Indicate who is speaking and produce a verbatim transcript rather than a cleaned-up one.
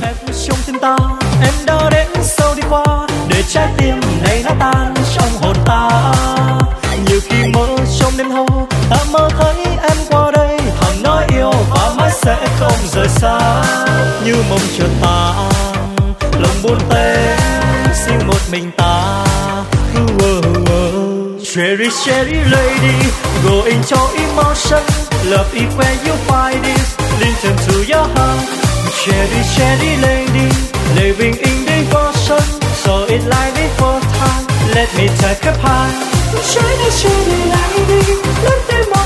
Speaker 1: phép trong tim ta, em đã đến sâu đi qua để trái tim này nó tan trong hồn ta. Nhiều khi mơ trong đêm thâu, ta mơ thấy em qua đây, thầm nói yêu và mãi sẽ không rời xa. Như mộng chợt tan, lòng buồn tênh riêng một mình ta. Cherry, cherry lady, going to emotion. Love it when you find it, listen to your heart. Cherry, cherry lady, living in devotion. So it like before time, let me take a part. Cherry, cherry lady, let them